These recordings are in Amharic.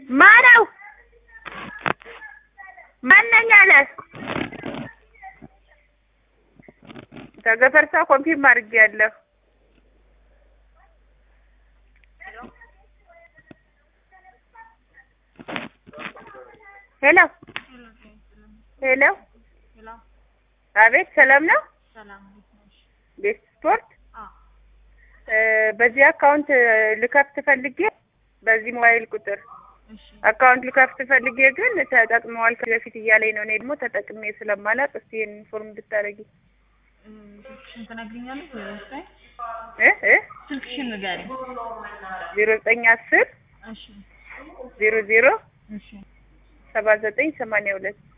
ማነው ማንኛ አለ ተገፈርሳ ኮንፊርም አድርጌያለሁ ሄሎ ሄሎ አቤት ሰላም ነው ሰላም ቤት ስፖርት በዚህ አካውንት ልከፍት ፈልጌ በዚህ ሞባይል ቁጥር አካውንት ልከፍት ፈልጌ ግን ተጠቅመዋል ከበፊት እያለኝ ነው እኔ ደግሞ ተጠቅሜ ስለማላውቅ እስቲ ኢንፎርም ብታረጊ ተነግሪኛለሽ ስልክሽን ንገሪ 0910 እሺ 00 እሺ 7982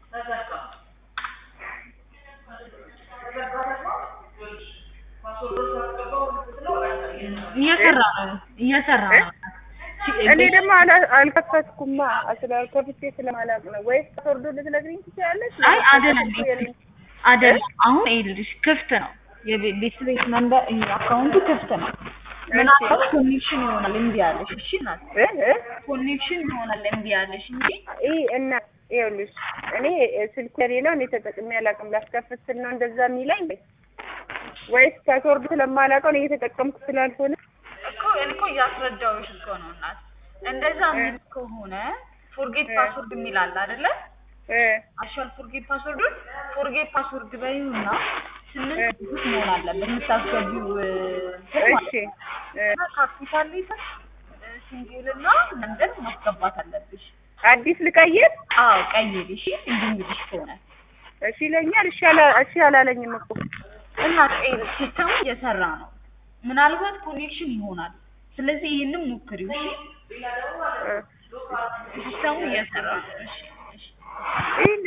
እየሰራ ነው እኔ ደግሞ አልከፈትኩማ አስላልከፍቼ ስለማላውቅ ነው ወይስ ፓስወርዱ ልትነግሪኝ ትችያለሽ አይ አይደለም አሁን ይልሽ ክፍት ነው የቤት መንበር አካውንቱ ክፍት ነው ምናልባት ኮኔክሽን ይሆናል እንዴ ያለሽ እሺ ናት ኮኔክሽን ይሆናል እንዴ ያለሽ እንጂ እና ይኸውልሽ እኔ ስልኩ የሌለው እኔ ተጠቅሜ አላውቅም ላስከፍት ስል ነው እንደዛ የሚለኝ ወይስ ፓስወርዱ ስለማላውቀው ነው እየተጠቀምኩ ስላልሆነ እኮ ያስረዳውሽ እኮ ነው እናት እንደዛ ምን ከሆነ ፎርጌት ፓስወርድ የሚላል አይደለ አሻል ፎርጌት ፓስወርድ በይውና ስምንት ቁጥር መሆን አለበት የምታስገቢው እሺ ካፒታል ሌተር ሲንግልና መንደር ማስገባት አለብሽ አዲስ ልቀይር አዎ ቀይሪ እሺ እንግዲህ ከሆነ እሺ ለኛል እሺ አላለኝም እኮ እና ሲስተሙ እየሰራ ነው ምናልባት ኮኔክሽን ይሆናል ስለዚህ ይሄንን ሞክሪው እሺ ሲስተሙ እየሰራ ነው እሺ